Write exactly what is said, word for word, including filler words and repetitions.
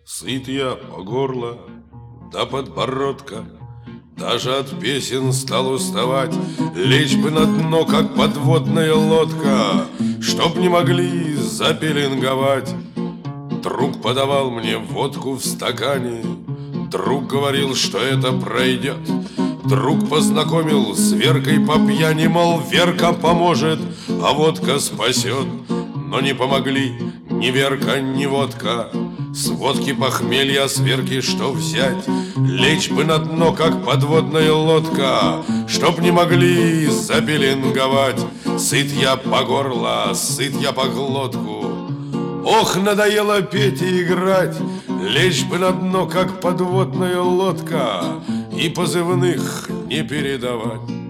Сыт я по горло до подбородка, даже от песен стал уставать. Лечь бы на дно, как подводная лодка, чтоб не могли запеленговать. Друг подавал мне водку в стакане, друг говорил, что это пройдет. Друг познакомил с Веркой по пьяни, мол, Верка поможет, а водка спасет. Но не помогли ни Верка, ни водка. С водки похмелья, а с Верки что взять? Лечь бы на дно, как подводная лодка, чтоб не могли запеленговать. Сыт я по горло, сыт я по глотку. Ох, надоело петь и играть. Лечь бы на дно, как подводная лодка, и позывных не передавать.